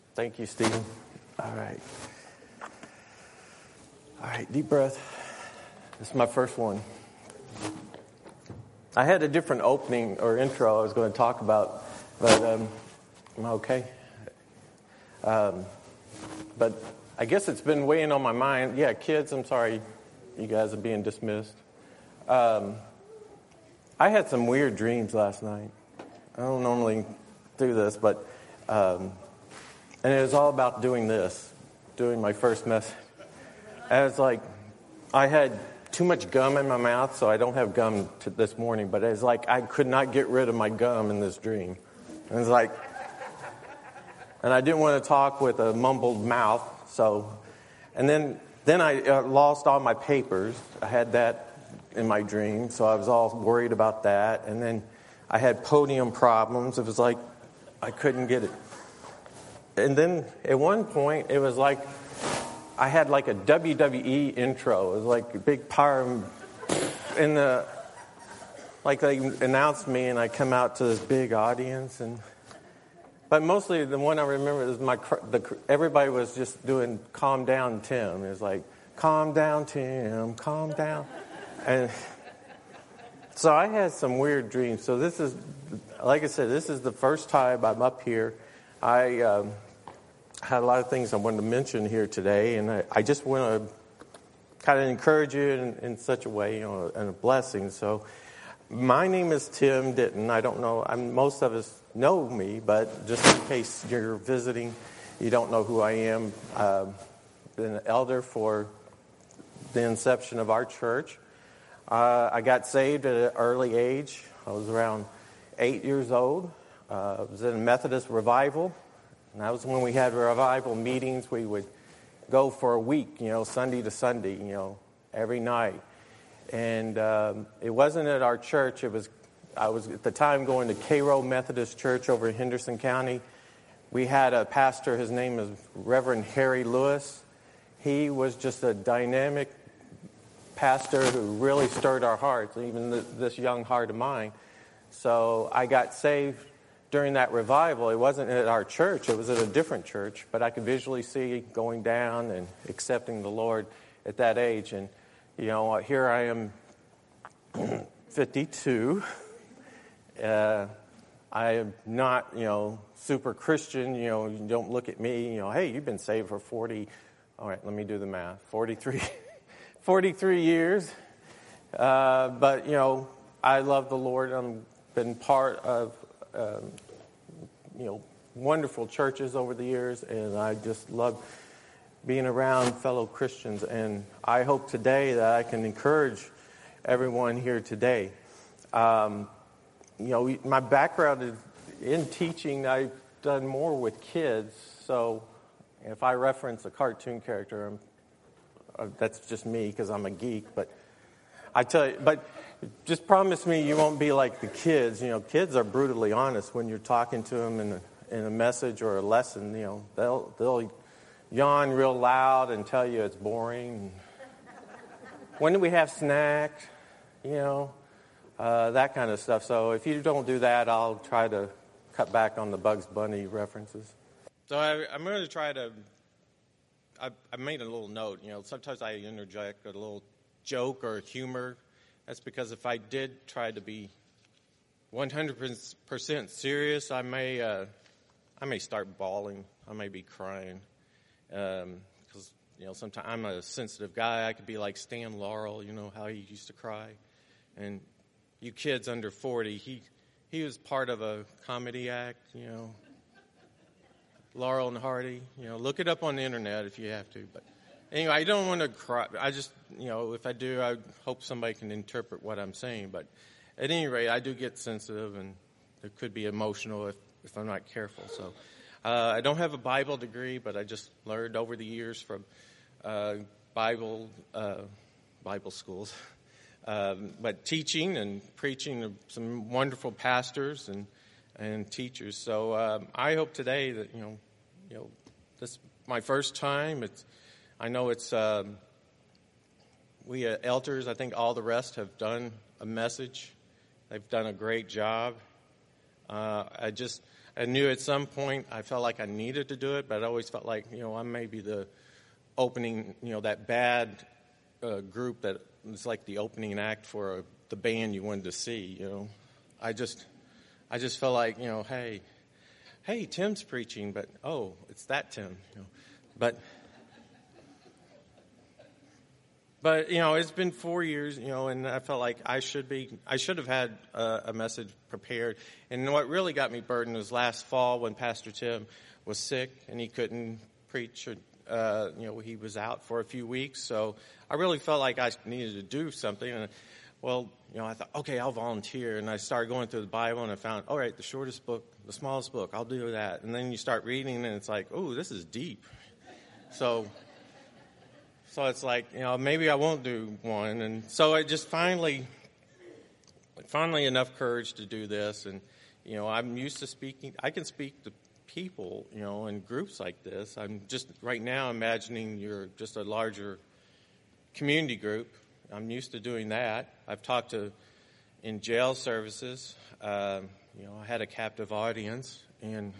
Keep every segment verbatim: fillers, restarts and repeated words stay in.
Thank you, Stephen. All right. All right, deep breath. This is my first one. I had a different opening or intro I was going to talk about, but um, I'm okay. Um, but I guess it's been weighing on my mind. Yeah, kids, I'm sorry you guys are being dismissed. Um, I had some weird dreams last night. I don't normally do this, but... Um, and it was all about doing this, doing my first message. And it's like, I had too much gum in my mouth, so I don't have gum to this morning. But it's like I could not get rid of my gum in this dream. And it's like, and I didn't want to talk with a mumbled mouth. So, and then then I uh, lost all my papers. I had that in my dream, so I was all worried about that. And then I had podium problems. It was like I couldn't get it. And then at one point, it was like I had like a W W E intro. It was like a big power in the, like they announced me and I come out to this big audience. And but mostly the one I remember is my, the, everybody was just doing calm down Tim. It was like, calm down Tim, calm down. And so I had some weird dreams. So this is, like I said, this is the first time I'm up here. I um, had a lot of things I wanted to mention here today, and I, I just want to kind of encourage you in, in such a way, you know, and a blessing. So my name is Tim Ditton. I don't know, I'm, most of us know me, but just in case you're visiting, you don't know who I am. I've um, been an elder for the inception of our church. Uh, I got saved at an early age. I was around eight years old. Uh, I was in a Methodist revival, and that was when we had revival meetings. We would go for a week, you know, Sunday to Sunday, you know, every night. And um, it wasn't at our church. It was, I was at the time going to Cairo Methodist Church over in Henderson County. We had a pastor, his name is Reverend Harry Lewis. He was just a dynamic pastor who really stirred our hearts, even the, this young heart of mine. So I got saved during that revival. It wasn't at our church. It was at a different church. But I could visually see going down and accepting the Lord at that age. And, you know, here I am, fifty-two. Uh, I am not, you know, super Christian. You know, you don't look at me, you know, hey, you've been saved for forty. All right, let me do the math. forty-three, forty-three years. Uh, but, you know, I love the Lord. I've been part of Um, you know, wonderful churches over the years, and I just love being around fellow Christians. And I hope today that I can encourage everyone here today. Um, you know, my background is in teaching. I've done more with kids, so if I reference a cartoon character, I'm, uh, that's just me because I'm a geek. But I tell you, but. Just promise me you won't be like the kids. You know, kids are brutally honest when you're talking to them in a, in a message or a lesson. You know, they'll they'll yawn real loud and tell you it's boring. When do we have snacks? You know, uh, that kind of stuff. So if you don't do that, I'll try to cut back on the Bugs Bunny references. So I, I'm going to try to. I, I made a little note. You know, sometimes I interject a little joke or humor. That's because if I did try to be one hundred percent serious, I may uh, I may start bawling. I may be crying. Because, um, you know, sometimes I'm a sensitive guy. I could be like Stan Laurel, you know, how he used to cry. And you kids under forty, he, he was part of a comedy act, you know. Laurel and Hardy, you know, look it up on the internet if you have to, but... Anyway, I don't want to cry. I just, you know, if I do, I hope somebody can interpret what I'm saying. But at any rate, I do get sensitive, and it could be emotional if, if I'm not careful. So uh, I don't have a Bible degree, but I just learned over the years from uh, Bible uh, Bible schools. Um, but teaching and preaching to some wonderful pastors and and teachers. So um, I hope today that, you know, you know, this is my first time. It's I know it's, um, we uh, elders, I think all the rest have done a message. They've done a great job. Uh, I just, I knew at some point I felt like I needed to do it, but I always felt like, you know, I may be the opening, you know, that bad uh, group that was like the opening act for a, the band you wanted to see, you know. I just, I just felt like, you know, hey, hey, Tim's preaching, but, oh, it's that Tim, you know. But, but, you know, it's been four years, you know, and I felt like I should be, I should have had a, a message prepared. And what really got me burdened was last fall when Pastor Tim was sick and he couldn't preach, or, uh, you know, he was out for a few weeks. So I really felt like I needed to do something. And, well, you know, I thought, okay, I'll volunteer. And I started going through the Bible and I found, all right, the shortest book, the smallest book, I'll do that. And then you start reading and it's like, oh, this is deep. So... So it's like, you know, maybe I won't do one. And so I just finally, finally enough courage to do this. And, you know, I'm used to speaking. I can speak to people, you know, in groups like this. I'm just right now imagining you're just a larger community group. I'm used to doing that. I've talked to in jail services. Uh, you know, I had a captive audience. And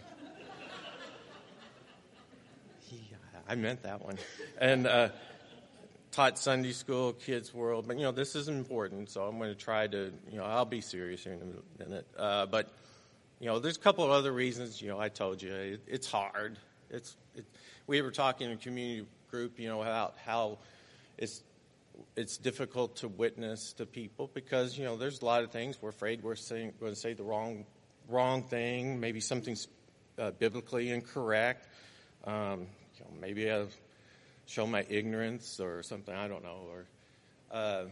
he, I meant that one. And, uh, taught Sunday school, kids' world, but, you know, this is important, so I'm going to try to, you know, I'll be serious here in a minute. Uh, but, you know, there's a couple of other reasons, you know, I told you, it, it's hard. It's it, we were talking in a community group, you know, about how it's it's difficult to witness to people because, you know, there's a lot of things we're afraid we're saying, going to say the wrong wrong thing, maybe something's uh, biblically incorrect, um, you know, maybe I've show my ignorance or something, I don't know, or uh,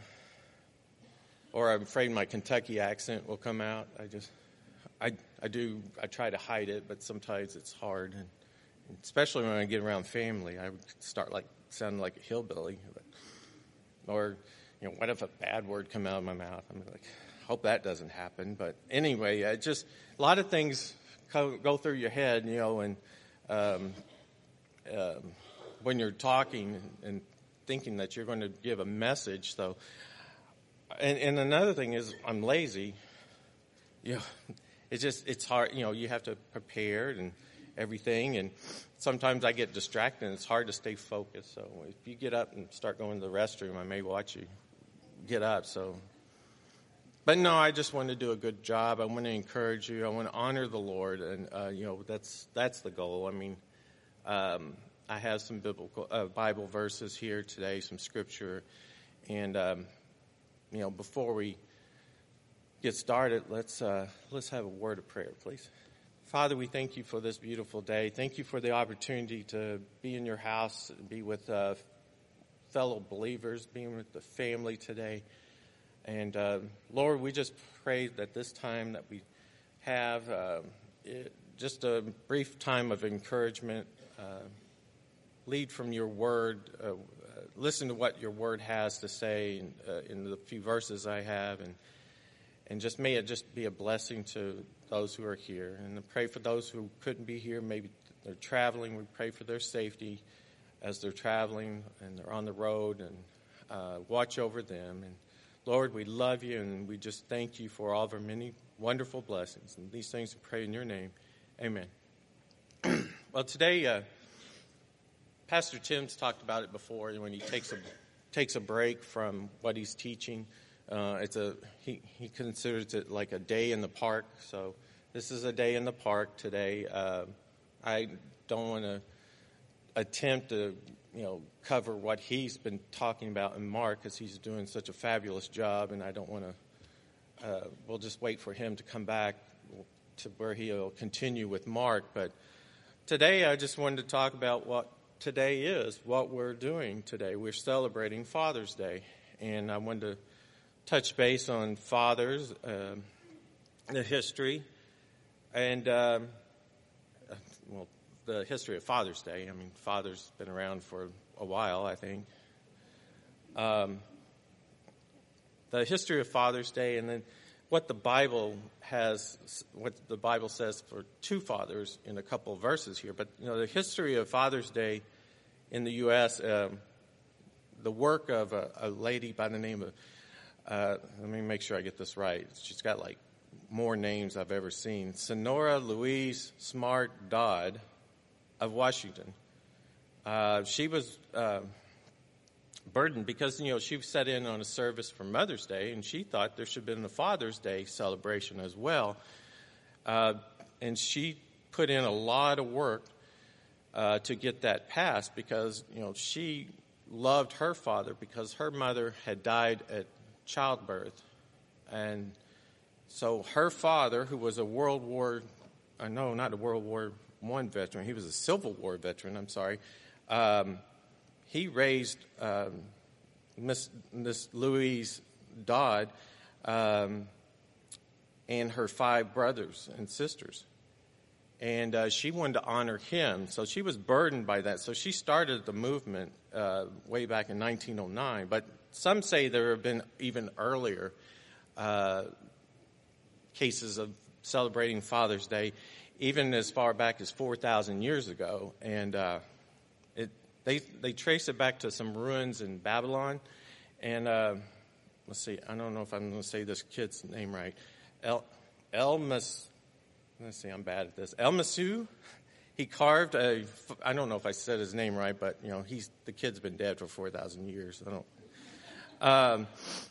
or I'm afraid my Kentucky accent will come out. I just, I I do, I try to hide it, but sometimes it's hard, and especially when I get around family, I start like sounding like a hillbilly, but, or, you know, what if a bad word come out of my mouth? I'm like, hope that doesn't happen, but anyway, I just, a lot of things go, go through your head, you know, and um, um, when you're talking and thinking that you're going to give a message. So, and, and another thing is I'm lazy. You know, it's just, it's hard, you know, you have to prepare and everything. And sometimes I get distracted and it's hard to stay focused. So if you get up and start going to the restroom, I may watch you get up. So, but no, I just want to do a good job. I want to encourage you. I want to honor the Lord. And, uh, you know, that's, that's the goal. I mean, um, I have some biblical uh, Bible verses here today, some scripture, and um, you know, before we get started, let's uh, let's have a word of prayer, please. Father, we thank you for this beautiful day. Thank you for the opportunity to be in your house, be with uh, fellow believers, being with the family today, and uh, Lord, we just pray that this time that we have, uh, it, just a brief time of encouragement. Uh, Lead from your word, uh, listen to what your word has to say in, uh, in the few verses I have, and and just may it just be a blessing to those who are here. And I pray for those who couldn't be here, maybe they're traveling. We pray for their safety as they're traveling and they're on the road, and uh, watch over them. And Lord, we love you, and we just thank you for all of our many wonderful blessings. And these things we pray in your name. Amen. Well, today, uh, Pastor Tim's talked about it before when he takes a takes a break from what he's teaching. Uh, it's a he, he considers it like a day in the park. So this is a day in the park today. Uh, I don't want to attempt to you know cover what he's been talking about in Mark because he's doing such a fabulous job, and I don't want to. Uh, we'll just wait for him to come back to where he'll continue with Mark. But today I just wanted to talk about what today is, what we're doing today. We're celebrating Father's Day, and I wanted to touch base on fathers, um, the history, and um, well, the history of Father's Day. I mean, Father's been around for a while, I think. Um, the history of Father's Day, and then what the Bible has, what the Bible says for two fathers in a couple of verses here. But, you know, the history of Father's Day in the U S, um, the work of a, a lady by the name of, uh, let me make sure I get this right. She's got like more names I've ever seen. Sonora Louise Smart Dodd of Washington. Uh, she was uh, burdened because, you know, she sat in on a service for Mother's Day, and she thought there should have been a Father's Day celebration as well. Uh, and she put in a lot of work uh, to get that passed because, you know, she loved her father because her mother had died at childbirth. And so her father, who was a World War, uh, no, not a World War One veteran, he was a Civil War veteran, I'm sorry, um, he raised um, Miss, Miss Louise Dodd um, and her five brothers and sisters. And uh, she wanted to honor him, so she was burdened by that. So she started the movement uh, way back in nineteen oh nine. But some say there have been even earlier uh, cases of celebrating Father's Day, even as far back as four thousand years ago. And uh, it, they they trace it back to some ruins in Babylon. And uh, let's see, I don't know if I'm going to say this kid's name right. El Elmas. Let's see, I'm bad at this. El Masu, he carved a, I don't know if I said his name right, but, you know, he's the kid's been dead for four thousand years. I don't. Um,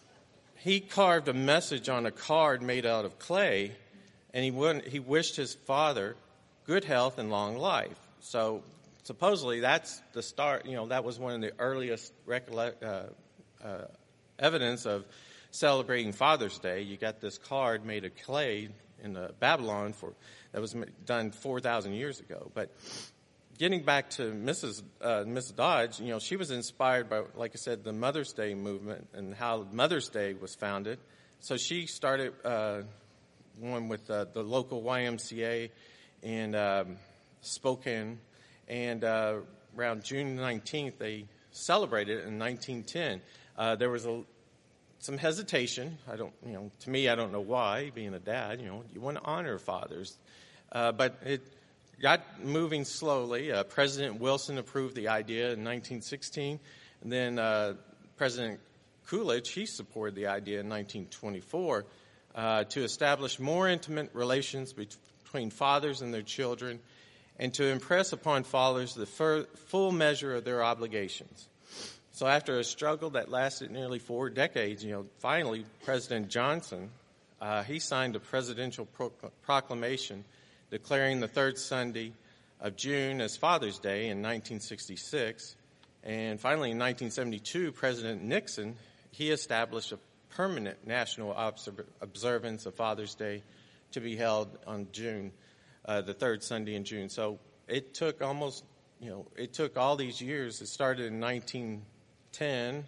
he carved a message on a card made out of clay, and he wouldn't, he wished his father good health and long life. So supposedly that's the start, you know, that was one of the earliest recollect, uh, uh, evidence of celebrating Father's Day. You got this card made of clay in uh, Babylon for that was done four thousand years ago. But getting back to Missus Uh, Missus Dodge, you know, she was inspired by, like I said, the Mother's Day movement and how Mother's Day was founded. So she started uh, one with uh, the local Y M C A in um, Spokane, and uh, around June nineteenth they celebrated it in nineteen ten. Uh, there was a Some hesitation. I don't, you know, to me, I don't know why, being a dad, you know, you want to honor fathers. Uh, but it got moving slowly. Uh, President Wilson approved the idea in nineteen sixteen. And then uh, President Coolidge, he supported the idea in nineteen twenty-four uh, to establish more intimate relations between fathers and their children and to impress upon fathers the fir- full measure of their obligations. So after a struggle that lasted nearly four decades, you know, finally President Johnson, uh, he signed a presidential pro- proclamation declaring the third Sunday of June as Father's Day in nineteen sixty-six. And finally in nineteen seventy-two, President Nixon, he established a permanent national observ- observance of Father's Day to be held on June, uh, the third Sunday in June. So it took almost, you know, it took all these years. It started in nineteen ten,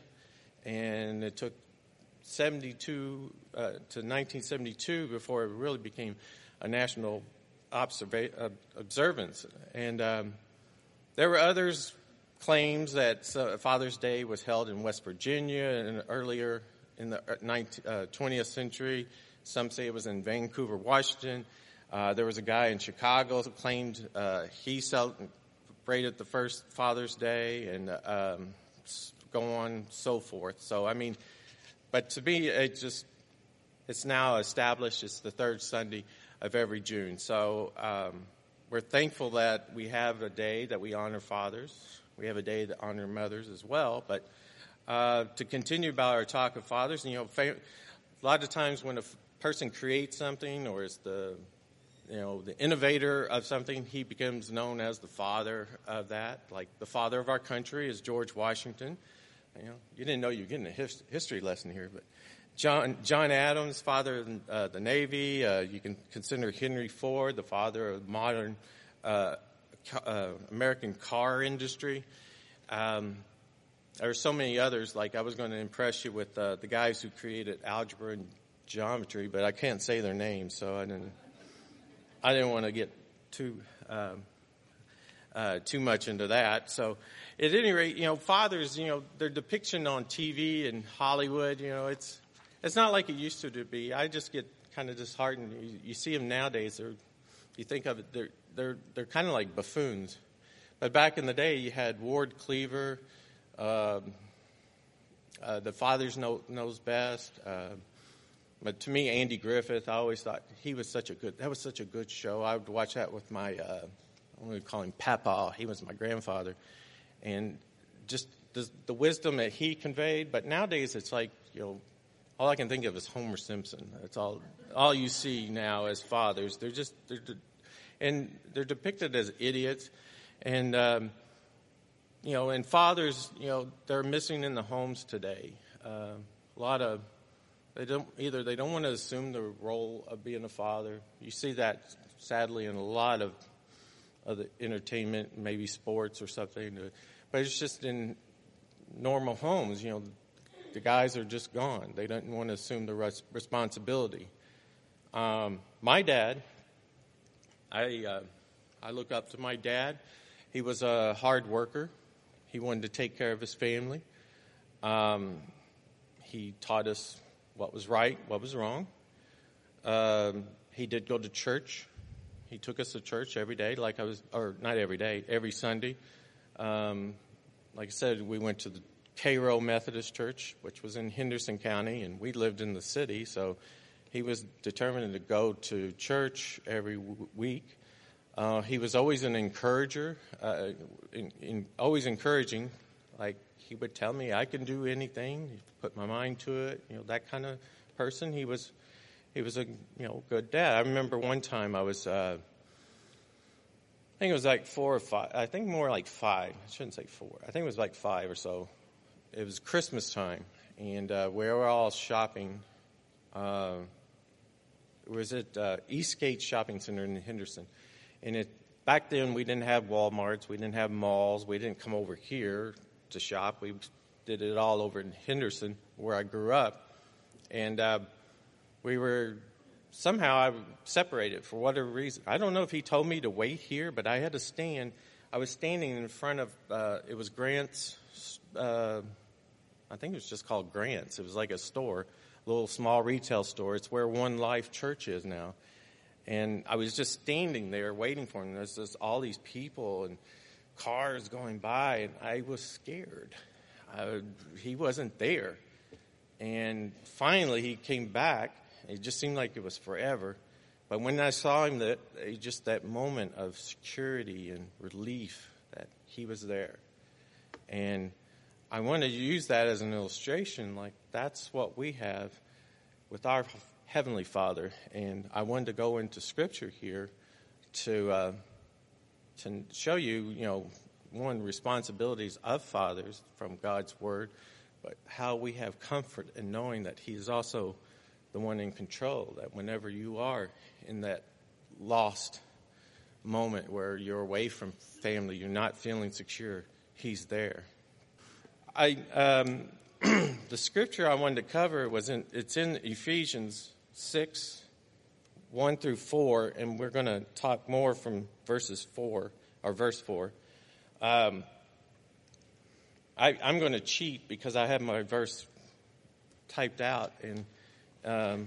and it took seventy-two uh, to nineteen seventy-two before it really became a national observa- uh, observance. And um, there were others claims that uh, Father's Day was held in West Virginia and earlier in the twentieth century. Some say it was in Vancouver, Washington. Uh, there was a guy in Chicago who claimed uh, he celebrated the first Father's Day, and uh, um, go on, so forth. So, I mean, but to me, it just, it's now established. It's the third Sunday of every June. So um, we're thankful that we have a day that we honor fathers. We have a day to honor mothers as well. But uh, to continue about our talk of fathers, you know, a lot of times when a person creates something or is the, you know, the innovator of something, he becomes known as the father of that. Like the father of our country is George Washington. You know, you didn't know you were getting a his, history lesson here, but John John Adams, father of uh, the Navy. Uh, you can consider Henry Ford, the father of modern uh, uh, American car industry. Um, there are so many others. Like I was going to impress you with uh, the guys who created algebra and geometry, but I can't say their names, so I didn't. I didn't want to get too um, uh, too much into that. So, at any rate, you know, fathers, you know, their depiction on T V and Hollywood, you know, it's it's not like it used to be. I just get kind of disheartened. You, you see them nowadays. They're, you think of it, they're they're they're kind of like buffoons. But back in the day, you had Ward Cleaver, uh, uh, the Fathers Know, Knows Best. Uh, but to me, Andy Griffith, I always thought he was such a good, that was such a good show. I would watch that with my, uh, I'm going to call him Papa. He was my grandfather. And just the, the wisdom that he conveyed. But nowadays, it's like, you know, all I can think of is Homer Simpson. That's all, all you see now as fathers. They're just, they're, and they're depicted as idiots. And, um, you know, and fathers, you know, they're missing in the homes today. Uh, a lot of, they don't, either they don't want to assume the role of being a father. You see that, sadly, in a lot of, of the entertainment, maybe sports or something. But it's just in normal homes, you know, the guys are just gone. They don't want to assume the res- responsibility. Um, my dad, I uh, I look up to my dad. He was a hard worker. He wanted to take care of his family. Um, he taught us what was right, what was wrong. Um, he did go to church. He took us to church every day, like I was, or not every day, every Sunday. Um, like I said, we went to the Cairo Methodist Church, which was in Henderson County, and we lived in the city, so he was determined to go to church every w- week. Uh, he was always an encourager, uh, in, in, always encouraging. Like, he would tell me I can do anything, put my mind to it, you know, that kind of person. He was he was a, you know, good dad. I remember one time I was, uh, I think it was like four or five, I think more like five. I shouldn't say four. I think it was like five or so. It was Christmas time, and uh, we were all shopping. Uh, it was at uh, Eastgate Shopping Center in Henderson. And it, back then, we didn't have Walmarts. We didn't have malls. We didn't come over here to shop. We did it all over in Henderson, where I grew up. And uh, we were somehow I separated for whatever reason. I don't know if he told me to wait here, but I had to stand. I was standing in front of, uh, it was Grant's, uh, I think it was just called Grant's. It was like a store, a little small retail store. It's where One Life Church is now. And I was just standing there waiting for him. There's just all these people and cars going by, and I was scared. I, he wasn't there. And finally, he came back. It just seemed like it was forever. But when I saw him, that just that moment of security and relief that he was there. And I wanted to use that as an illustration. Like, that's what we have with our Heavenly Father. And I wanted to go into Scripture here to uh, to show you, you know, one, responsibilities of fathers from God's Word, but how we have comfort in knowing that He is also the one in control, that whenever you are in that lost moment where you're away from family, you're not feeling secure, He's there. I um, the scripture I wanted to cover was in it's in Ephesians six, one through four, and we're going to talk more from verses four or verse four. Um, I, I'm going to cheat because I have my verse typed out and um,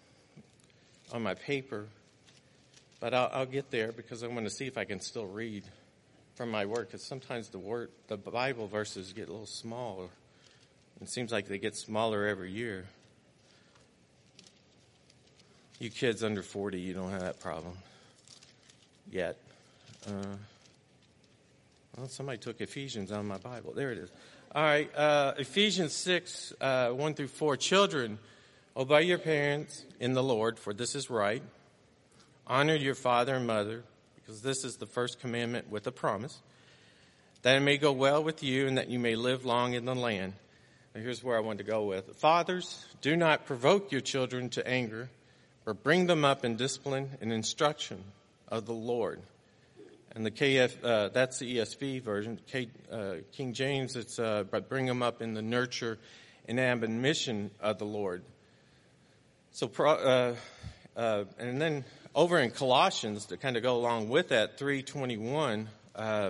on my paper, but I'll, I'll get there because I'm going to see if I can still read from my word, because sometimes the word, the Bible verses get a little smaller. It seems like they get smaller every year. You kids under forty, you don't have that problem yet. Uh, well, somebody took Ephesians out of my Bible. There it is. All right, uh, Ephesians six, uh, one through four. Children, obey your parents in the Lord, for this is right. Honor your father and mother, because this is the first commandment with a promise, that it may go well with you and that you may live long in the land. Now, here's where I want to go with. Fathers, do not provoke your children to anger, but bring them up in discipline and instruction of the Lord. And the K F, uh, that's the E S V version. K, uh, King James, it's uh, but bring them up in the nurture and admonition of the Lord. So, uh, uh, and then over in Colossians, to kind of go along with that, three twenty-one, uh,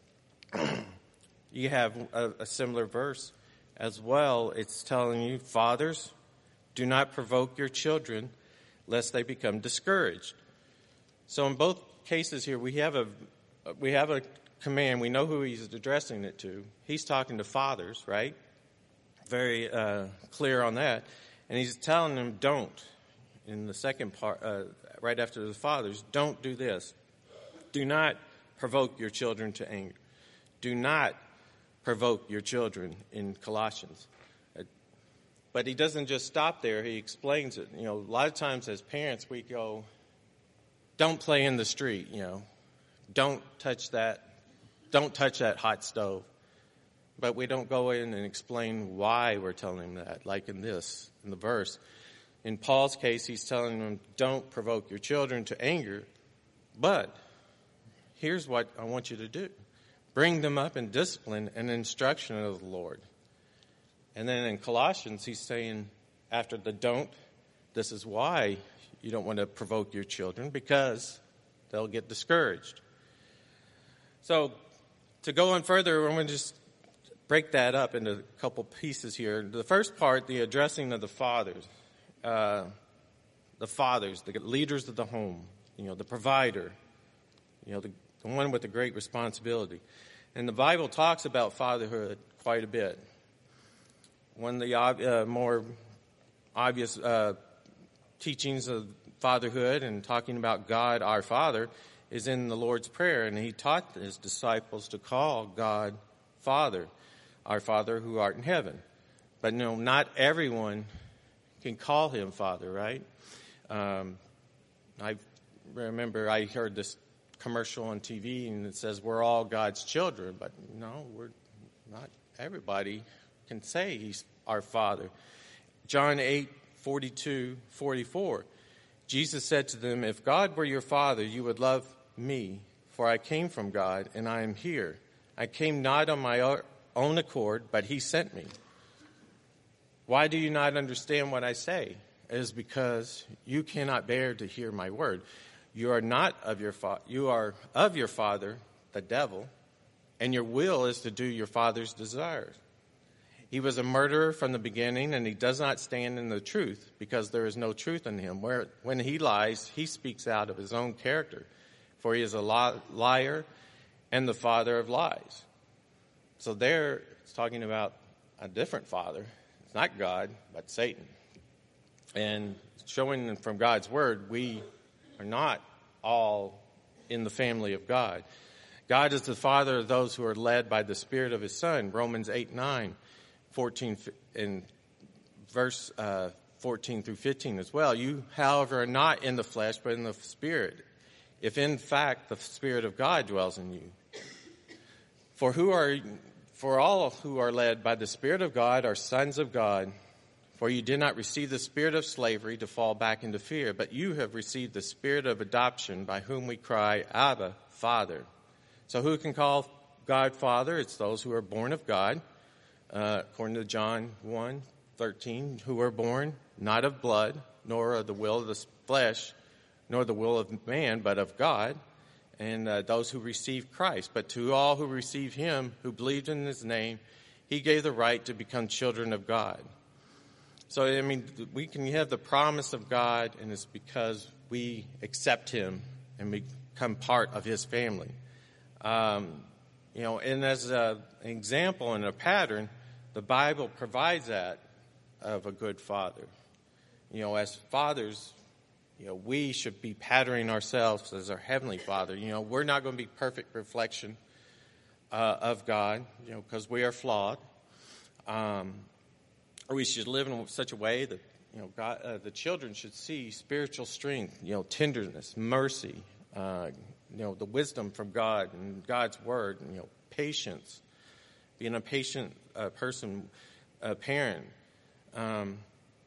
you have a, a similar verse as well. It's telling you, fathers, do not provoke your children, lest they become discouraged. So in both cases here, we have a we have a command. We know who he's addressing it to. He's talking to fathers, right? Very uh, clear on that. And he's telling them, don't. In the second part, uh, right after the fathers, don't do this. Do not provoke your children to anger. Do not provoke your children in Colossians. But he doesn't just stop there. He explains it. You know, a lot of times as parents, we go, don't play in the street, you know. Don't touch that. Don't touch that hot stove. But we don't go in and explain why we're telling them that, like in this, in the verse. In Paul's case, he's telling them, don't provoke your children to anger, but here's what I want you to do. Bring them up in discipline and instruction of the Lord. And then in Colossians, he's saying, after the don't, this is why you don't want to provoke your children, because they'll get discouraged. So to go on further, I'm going to just break that up into a couple pieces here. The first part, the addressing of the fathers, uh, the fathers, the leaders of the home, you know, the provider, you know, the, the one with the great responsibility. And the Bible talks about fatherhood quite a bit. One of the uh, more obvious uh, teachings of fatherhood and talking about God, our Father, is in the Lord's Prayer. And he taught his disciples to call God Father, our Father who art in heaven. But no, not everyone can call him Father, right? Um, I remember I heard this commercial on T V and it says we're all God's children. But no, we're not. Everybody can say he's our Father. John eight, forty-two, forty-four. Jesus said to them, if God were your Father, you would love me, for I came from God, and I am here. I came not on my own accord, but he sent me. Why do you not understand what I say? It is because you cannot bear to hear my word. You are not of your fa- you are of your father, the devil, and your will is to do your father's desires. He was a murderer from the beginning, and he does not stand in the truth, because there is no truth in him. Where, when he lies, he speaks out of his own character, for he is a liar and the father of lies. So there, it's talking about a different father. It's not God, but Satan. And showing from God's word, we are not all in the family of God. God is the Father of those who are led by the Spirit of his Son, Romans eight, nine. fourteen in verse uh, fourteen through fifteen as well. You, however, are not in the flesh, but in the Spirit, if in fact the Spirit of God dwells in you. For who are for all who are led by the Spirit of God are sons of God. For you did not receive the spirit of slavery to fall back into fear, but you have received the Spirit of adoption, by whom we cry, Abba, Father. So who can call God Father? It's those who are born of God. Uh, according to John one, thirteen, who were born not of blood, nor of the will of the flesh, nor the will of man, but of God, and uh, those who received Christ. But to all who received him, who believed in his name, he gave the right to become children of God. So, I mean, we can have the promise of God, and it's because we accept him and become part of his family. Um, you know, and as a, an example and a pattern, the Bible provides that of a good father. You know, as fathers, you know, we should be patterning ourselves as our Heavenly Father. You know, we're not going to be perfect reflection uh, of God, you know, because we are flawed. Um, or we should live in such a way that, you know, God, uh, the children should see spiritual strength, you know, tenderness, mercy, uh, you know, the wisdom from God and God's word, and, you know, patience, being a patient uh, person, a parent. Um,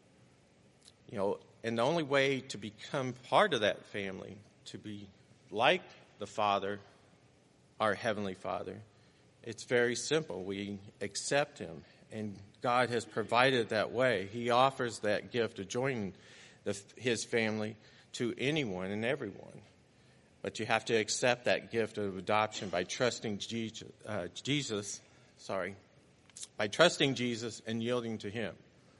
you know, and the only way to become part of that family, to be like the Father, our Heavenly Father, it's very simple. We accept him, and God has provided that way. He offers that gift of joining the, his family to anyone and everyone. But you have to accept that gift of adoption by trusting Jesus, uh, Jesus, sorry, by trusting Jesus and yielding to him.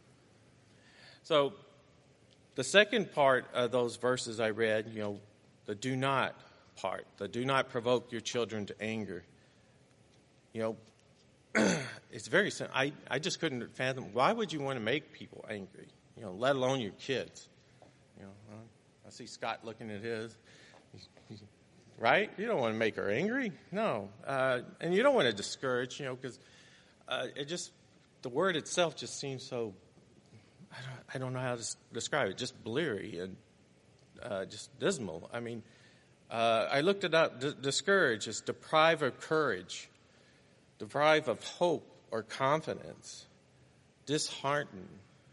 So the second part of those verses I read, you know, the do not part, the do not provoke your children to anger. You know, it's very simple. I, I just couldn't fathom, why would you want to make people angry? you know, let alone your kids. You know, uh, I see Scott looking at his, he's, he's, right? You don't want to make her angry, no, uh, and you don't want to discourage, you know, because uh, it just the word itself just seems so. I don't, I don't know how to describe it. Just bleary and uh, just dismal. I mean, uh, I looked it up. D- discourage is deprive of courage, deprive of hope or confidence, dishearten,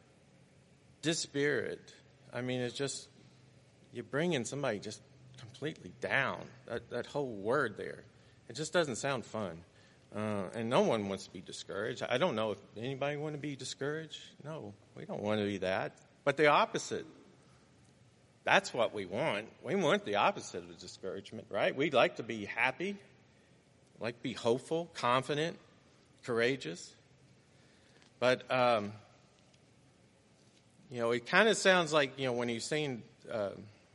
dispirit. I mean, it's just you're bringing somebody just completely down. That that whole word there, it just doesn't sound fun. Uh, and no one wants to be discouraged. I don't know if anybody want to be discouraged. No, we don't want to be that. But the opposite. That's what we want. We want the opposite of discouragement, right? We'd like to be happy, like to be hopeful, confident, courageous. But, um, you know, it kind of sounds like, you know, when he's saying uh,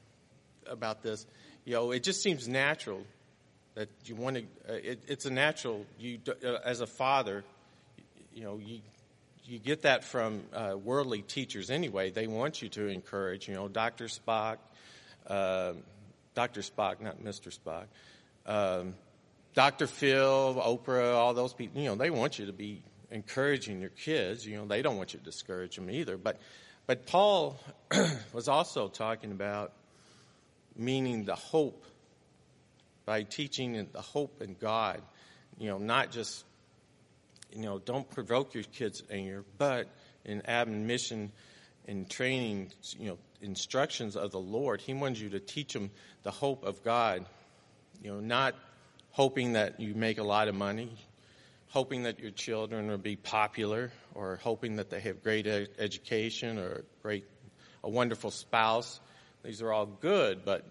about this, you know, it just seems natural. That you want to, uh, it, it's a natural, you, uh, as a father, you know, you you get that from uh, worldly teachers anyway. They want you to encourage, you know, Doctor Spock, uh, Doctor Spock, not Mister Spock, um, Doctor Phil, Oprah, all those people, you know, they want you to be encouraging your kids. You know, they don't want you to discourage them either. But, but Paul was also talking about meaning the hope by teaching the hope in God, you know, not just, you know, don't provoke your kids' anger, but in admonition and training, you know, instructions of the Lord. He wants you to teach them the hope of God, you know, not hoping that you make a lot of money, hoping that your children will be popular, or hoping that they have great ed- education or great, a wonderful spouse. These are all good, but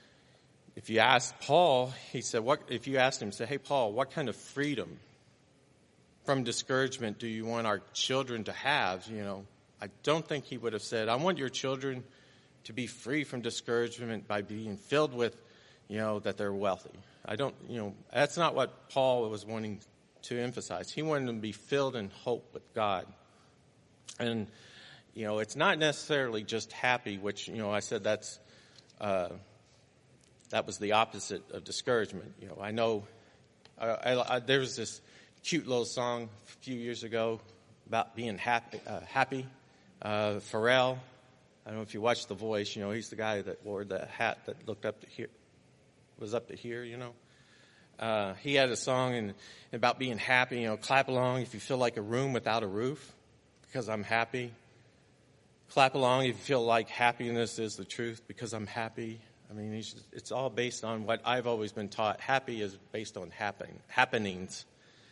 if you ask Paul, he said, "What?" If you asked him, say, "Hey, Paul, what kind of freedom from discouragement do you want our children to have?" You know, I don't think he would have said, "I want your children to be free from discouragement by being filled with, you know, that they're wealthy." I don't, you know, that's not what Paul was wanting to emphasize. He wanted them to be filled in hope with God, and you know, it's not necessarily just happy, which you know, I said that's. Uh, That was the opposite of discouragement. You know, I know uh, I, I, there was this cute little song a few years ago about being happy. Uh, happy. Uh, Pharrell, I don't know if you watched The Voice. You know, he's the guy that wore the hat that looked up to here, was up to here. You know, uh, he had a song and about being happy. You know, clap along if you feel like a room without a roof, because I'm happy. Clap along if you feel like happiness is the truth, because I'm happy. I mean, it's all based on what I've always been taught. Happy is based on happen, happenings.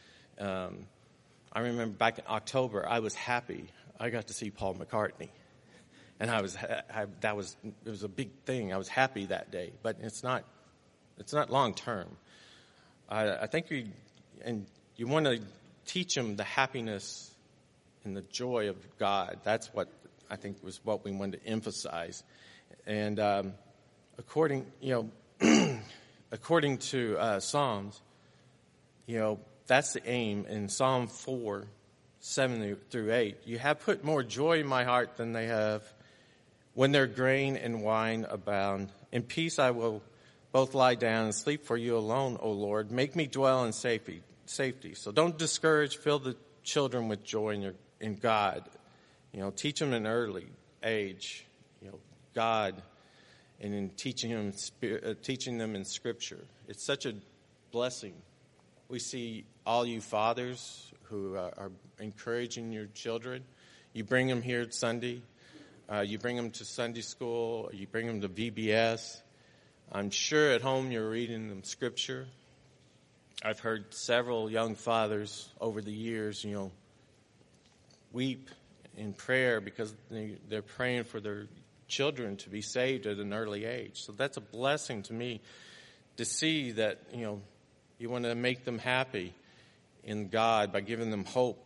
Um, I remember back in October, I was happy. I got to see Paul McCartney, and I was I, that was it was a big thing. I was happy that day, but it's not it's not long term. I, I think you and you want to teach them the happiness and the joy of God. That's what I think was what we wanted to emphasize, and. Um, According, you know, according to uh, Psalms, you know, that's the aim. In Psalm four, seven through eight, you have put more joy in my heart than they have when their grain and wine abound. In peace I will both lie down and sleep for you alone, O Lord. Make me dwell in safety. Safety. So don't discourage. Fill the children with joy in, your, in God. You know, teach them in early age. You know, God. And in teaching them, uh, teaching them in Scripture. It's such a blessing. We see all you fathers who are, are encouraging your children. You bring them here Sunday. Uh, you bring them to Sunday school. You bring them to V B S. I'm sure at home you're reading them Scripture. I've heard several young fathers over the years, you know, weep in prayer because they, they're praying for their children to be saved at an early age. So that's a blessing to me to see that, you know, you want to make them happy in God by giving them hope.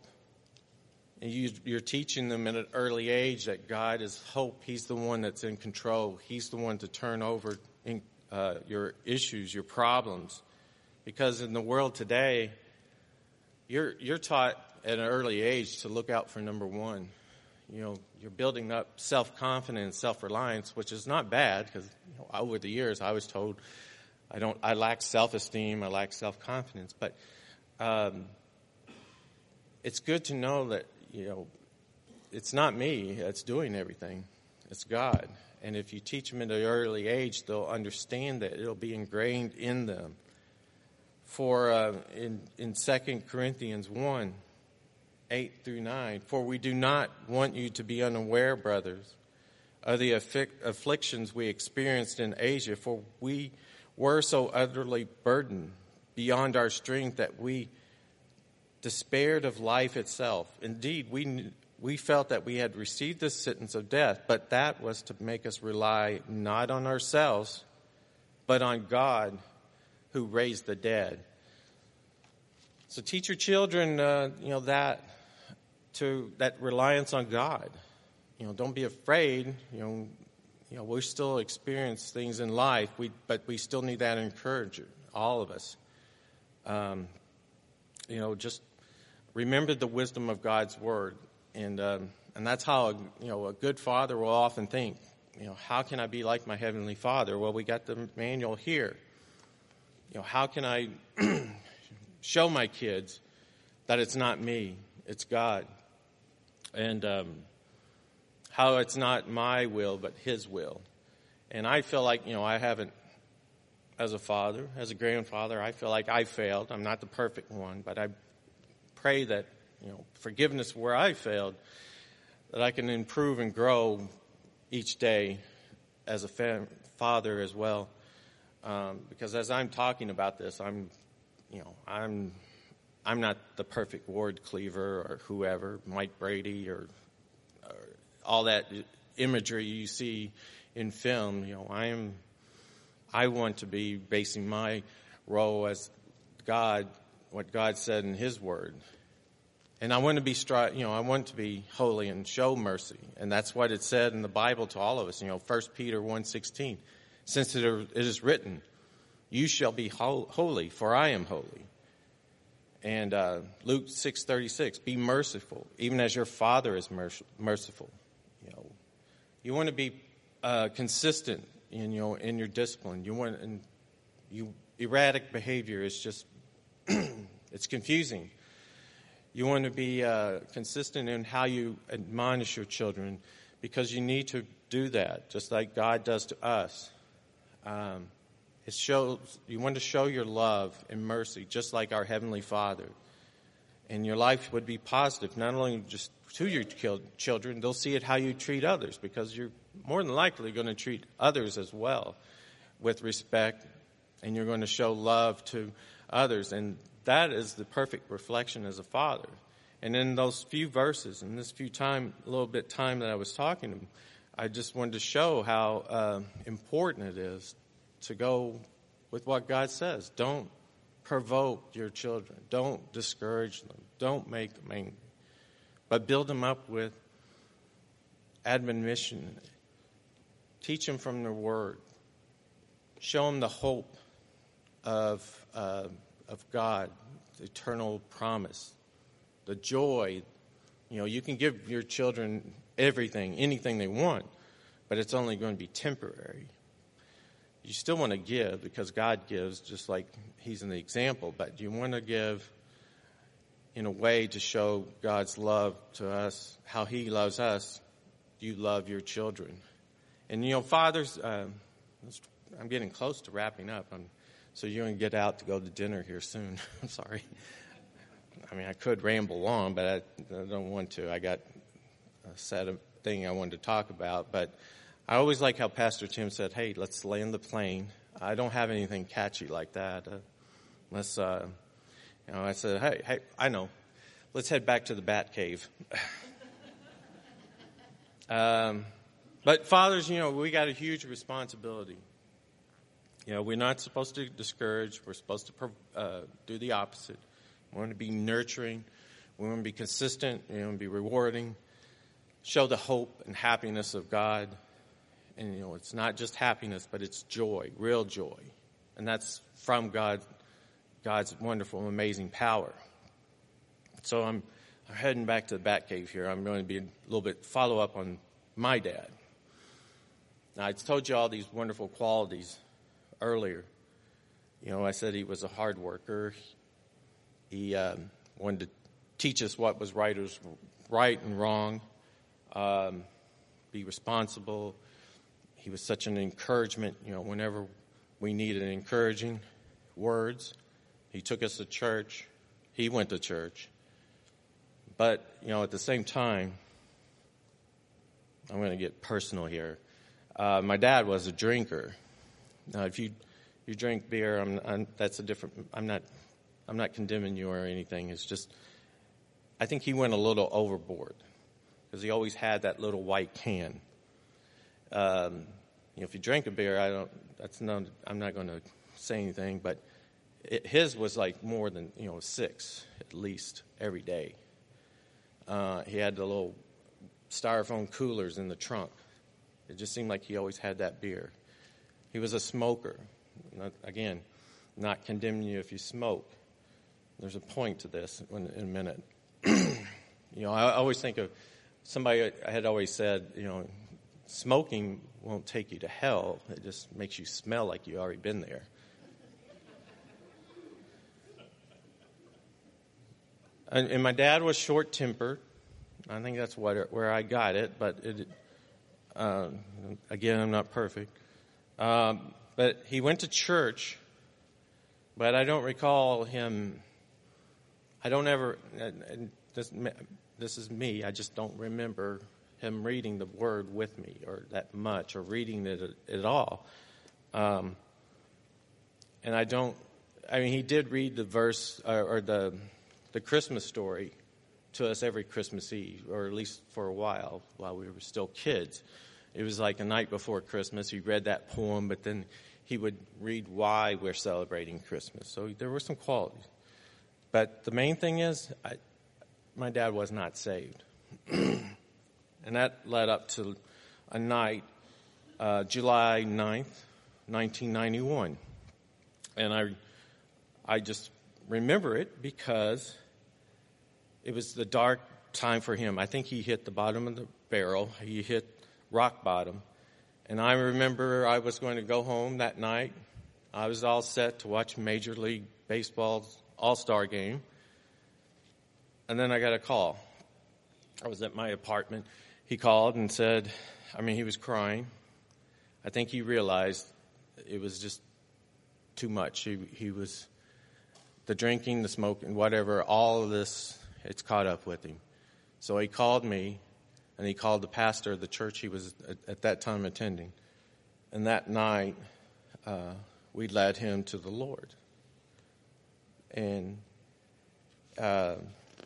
And you, you're teaching them at an early age that God is hope. He's the one that's in control. He's the one to turn over in, uh, your issues, your problems. Because in the world today, you're you're taught at an early age to look out for number one. you know, you're building up self-confidence, self-reliance, which is not bad because you know, over the years I was told I don't, I lack self-esteem, I lack self-confidence. But um, it's good to know that, you know, it's not me that's doing everything. It's God. And if you teach them at an early age, they'll understand that. It'll be ingrained in them. For uh, in, in Second Corinthians one, eight through nine, for we do not want you to be unaware, brothers, of the affic- afflictions we experienced in Asia, for we were so utterly burdened beyond our strength that we despaired of life itself. Indeed, we we felt that we had received the sentence of death, but that was to make us rely not on ourselves, but on God who raised the dead. So teach your children, uh, you know, that to that reliance on God. You know, don't be afraid. You know, you know, we still experience things in life, we but we still need that encouragement, all of us. Um, you know, just remember the wisdom of God's word, and um, and that's how you know a good father will often think. You know, how can I be like my heavenly Father? Well, we got the manual here. You know, how can I show my kids that it's not me, it's God, and um, how it's not my will but His will. And I feel like, you know, I haven't, as a father, as a grandfather, I feel like I failed. I'm not the perfect one, but I pray that, you know, forgiveness where I failed, that I can improve and grow each day as a fa- father as well. Um, because as I'm talking about this, I'm, you know, I'm, I'm not the perfect Ward Cleaver or whoever, Mike Brady or, or all that imagery you see in film. You know, I am, I want to be basing my role as God, what God said in His Word. And I want to be, stri- you know, I want to be holy and show mercy. And that's what it said in the Bible to all of us. You know, First Peter one sixteen. Since it is written, you shall be holy, for I am holy. And uh, Luke six thirty-six, be merciful, even as your Father is merciful. You know, you want to be uh, consistent in you know in your discipline. You want and you erratic behavior is just it's confusing. You want to be uh, consistent in how you admonish your children, because you need to do that, just like God does to us. Um, it shows you want to show your love and mercy, just like our Heavenly Father. And your life would be positive, not only just to your children, they'll see it how you treat others, because you're more than likely going to treat others as well with respect, and you're going to show love to others. And that is the perfect reflection as a father. And in those few verses, in this few time, a little bit time that I was talking to him, I just wanted to show how uh, important it is to go with what God says. Don't provoke your children. Don't discourage them. Don't make them angry. But build them up with admonition. Teach them from the Word. Show them the hope of uh, of God, the eternal promise, the joy. You know, you can give your children everything, anything they want, but it's only going to be temporary. You still want to give because God gives, just like He's in the example, but you want to give in a way to show God's love to us, how He loves us. You love your children. And, you know, fathers, uh, I'm getting close to wrapping up. I'm, so you're going to get out to go to dinner here soon. I'm sorry. I mean, I could ramble on, but I, I don't want to. I got a set of thing I wanted to talk about. But I always like how Pastor Tim said, hey, let's land the plane. I don't have anything catchy like that. Uh, let's, uh, you know, I said, hey, hey, I know. Let's head back to the Bat Cave. um, but fathers, you know, we got a huge responsibility. You know, we're not supposed to discourage. We're supposed to uh, do the opposite. We want to be nurturing. We want to be consistent. We want to be rewarding. Show the hope and happiness of God. And, you know, it's not just happiness, but it's joy, real joy. And that's from God, God's wonderful, amazing power. So I'm I'm heading back to the Batcave here. I'm going to be a little bit follow up on my dad. Now, I told you all these wonderful qualities earlier. You know, I said he was a hard worker. He um, wanted to teach us what was right, was right and wrong, um, be responsible. He was such an encouragement, you know, whenever we needed encouraging words. He took us to church. He went to church. But, you know, at the same time, I'm going to get personal here. Uh, my dad was a drinker. Now, if you you drink beer, I'm, I'm, that's a different. I'm not. I'm not condemning you or anything. It's just, I think he went a little overboard because he always had that little white can. Um, you know, if you drink a beer, I don't. That's not. I'm not going to say anything, but it, his was like more than you know six at least every day. Uh, he had the little styrofoam coolers in the trunk. It just seemed like he always had that beer. He was a smoker. Not, again, not condemning you if you smoke. There's a point to this in, in a minute. You know, I always think of somebody I had always said, you know, smoking won't take you to hell. It just makes you smell like you've already been there. And, and my dad was short-tempered. I think that's what, where I got it, but it, uh, again, I'm not perfect. Um, but he went to church, but I don't recall him. I don't ever, and this, this is me, I just don't remember him reading the word with me or that much or reading it at, at all. Um, and I don't, I mean, he did read the verse or, or the the Christmas story to us every Christmas Eve, or at least for a while, while we were still kids. It was like a night before Christmas. He read that poem, but then he would read why we're celebrating Christmas. So there were some qualities. But the main thing is, I, my dad was not saved. And that led up to a night, uh, July ninth, nineteen ninety-one. And I, I just remember it because it was the dark time for him. I think he hit the bottom of the barrel. He hit rock bottom. And I remember I was going to go home that night. I was all set to watch Major League Baseball's All-Star game. And then I got a call. I was at my apartment. He called and said, I mean, he was crying. I think he realized it was just too much. He, he was, the drinking, the smoking, whatever, all of this, it's caught up with him. So he called me, and he called the pastor of the church he was at, at that time attending. And that night, uh, we led him to the Lord. And uh,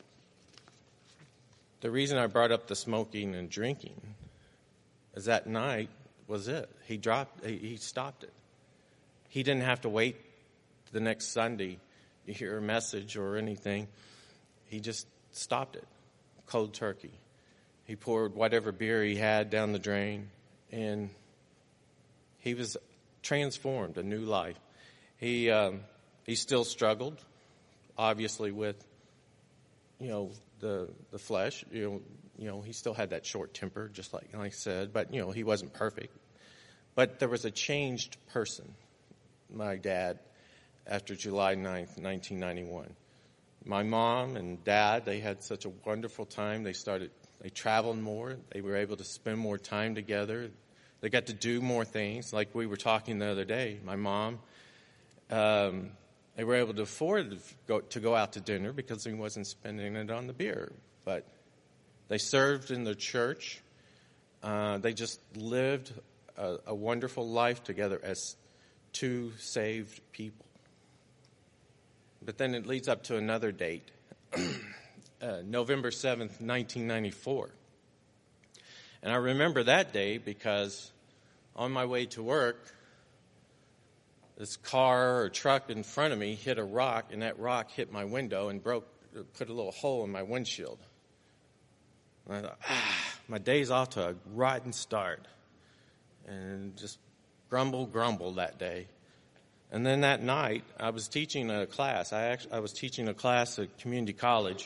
the reason I brought up the smoking and drinking is that night was it. He dropped, he, he stopped it. He didn't have to wait the next Sunday to hear a message or anything. He just stopped it, cold turkey. He poured whatever beer he had down the drain, and he was transformed, a new life. He um, he still struggled, obviously, with, you know, the the flesh. You know, you know, he still had that short temper, just like I said, but, you know, he wasn't perfect. But there was a changed person, my dad, after July ninth, nineteen ninety-one. My mom and dad, they had such a wonderful time. They started, they traveled more. They were able to spend more time together. They got to do more things. Like we were talking the other day, my mom, um, they were able to afford to go, to go out to dinner because he wasn't spending it on the beer. But they served in the church. Uh, they just lived a, a wonderful life together as two saved people. But then it leads up to another date, uh, November seventh, nineteen ninety-four. And I remember that day because on my way to work, this car or truck in front of me hit a rock, and that rock hit my window and broke, put a little hole in my windshield. And I thought, ah, my day's off to a rotten start. And just grumble, grumble that day. And then that night, I was teaching a class. I actually I was teaching a class at community college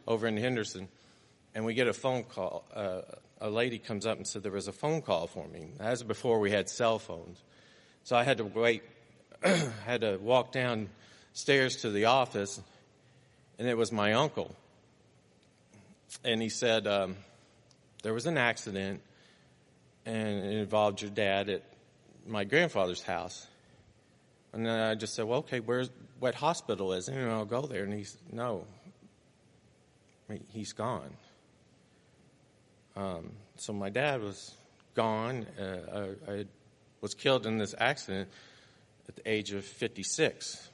over in Henderson, and we get a phone call. Uh, a lady comes up and said there was a phone call for me. That was before we had cell phones. So I had to wait, had to walk downstairs to the office, and it was my uncle. And he said, um, there was an accident, and it involved your dad at my grandfather's house. And then I just said, well, okay, where's, what hospital is it? And I'll go there. And he said, no, he's gone. Um, so my dad was gone. Uh, I, I was killed in this accident at the age of fifty-six.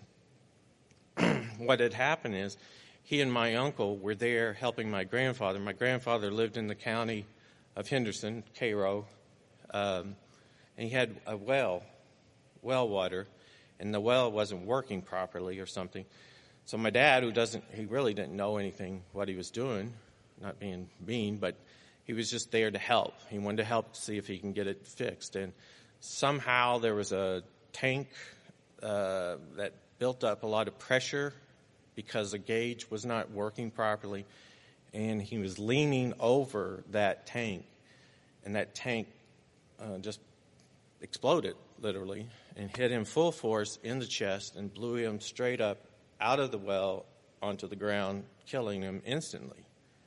What had happened is he and my uncle were there helping my grandfather. My grandfather lived in the county of Henderson, Cairo, um, and he had a well, well water, and the well wasn't working properly or something. So my dad, who doesn't, he really didn't know anything what he was doing, not being mean, but he was just there to help. He wanted to help to see if he can get it fixed. And somehow there was a tank uh, that built up a lot of pressure because the gauge was not working properly. And he was leaning over that tank. And that tank uh, just exploded, literally, and hit him full force in the chest and blew him straight up out of the well onto the ground, killing him instantly.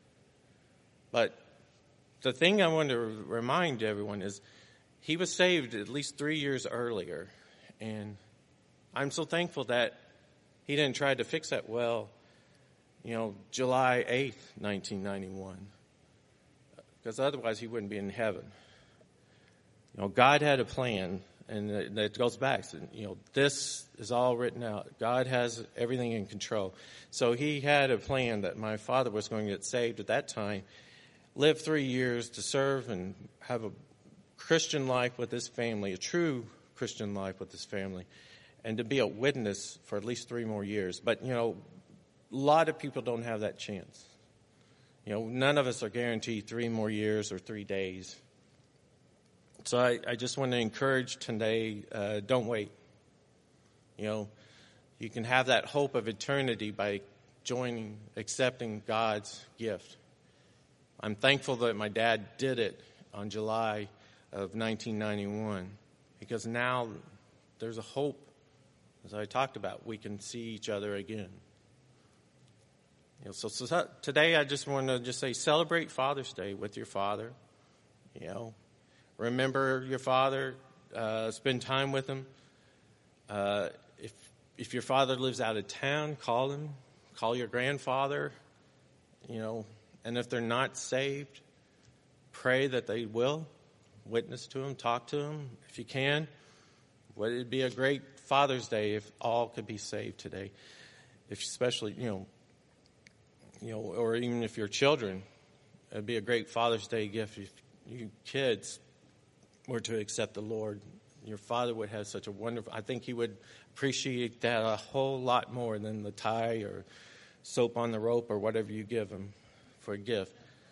But the thing I want to remind everyone is he was saved at least three years earlier. And I'm so thankful that he didn't try to fix that well, you know, July eighth, nineteen ninety-one. Because otherwise he wouldn't be in heaven. You know, God had a plan, and that goes back. You know, this is all written out. God has everything in control. So he had a plan that my father was going to get saved at that time, live three years to serve and have a Christian life with his family, a true Christian life with his family, and to be a witness for at least three more years. But, you know, a lot of people don't have that chance. You know, none of us are guaranteed three more years or three days. So I, I just want to encourage today, uh, don't wait. You know, you can have that hope of eternity by joining, accepting God's gift. I'm thankful that my dad did it on July of nineteen ninety-one, because now there's a hope, as I talked about, we can see each other again. You know, so, so today I just want to just say, celebrate Father's Day with your father. You know, remember your father, uh, spend time with him. Uh, if if your father lives out of town, call him, call your grandfather. You know, and if they're not saved, pray that they will. Witness to him, talk to him if you can. Would it be a great Father's Day if all could be saved today? If especially, you know, you know, or even if your children, it'd be a great Father's Day gift if you kids were to accept the Lord. Your father would have such a wonderful, I think he would appreciate that a whole lot more than the tie or soap on the rope or whatever you give him for a gift.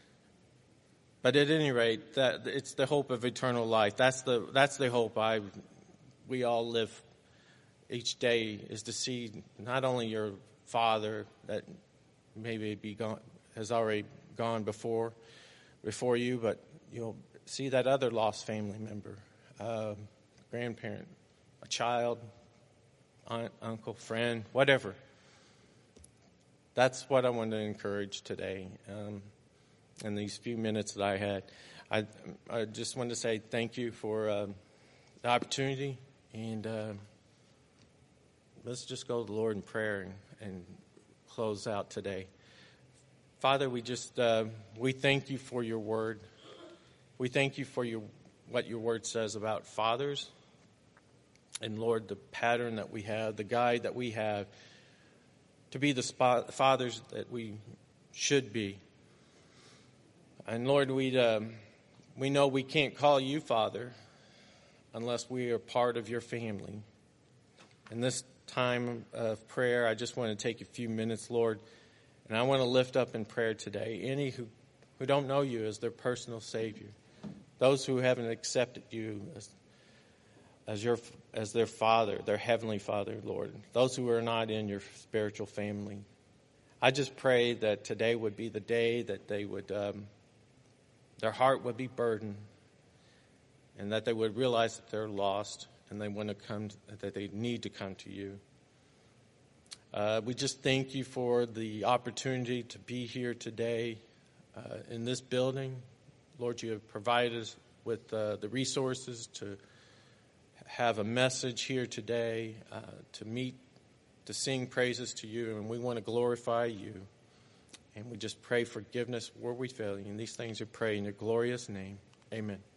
But at any rate, that it's the hope of eternal life. That's the that's the hope I we all live each day, is to see not only your father that maybe be gone, has already gone before before you, but you'll see that other lost family member, uh, grandparent, a child, aunt, uncle, friend, whatever. That's what I want to encourage today. Um, in these few minutes that I had, I, I just want to say thank you for um, the opportunity, and uh, let's just go to the Lord in prayer and, and close out today. Father, we just uh, we thank you for your word. We thank you for your what your word says about fathers, and Lord, the pattern that we have, the guide that we have to be the spot, fathers that we should be. And Lord, we um, we know we can't call you Father unless we are part of your family. In this time of prayer, I just want to take a few minutes, Lord, and I want to lift up in prayer today any who, who don't know you as their personal Savior, those who haven't accepted you as as your as their Father, their Heavenly Father, Lord, those who are not in your spiritual family. I just pray that today would be the day that they would, um, their heart would be burdened, and that they would realize that they're lost and they want to come, that they need to come to you. Uh, we just thank you for the opportunity to be here today uh, in this building. Lord, you have provided us with uh, the resources to have a message here today, uh, to meet, to sing praises to you, and we want to glorify you. And we just pray forgiveness where we fail you. And these things we pray in your glorious name. Amen.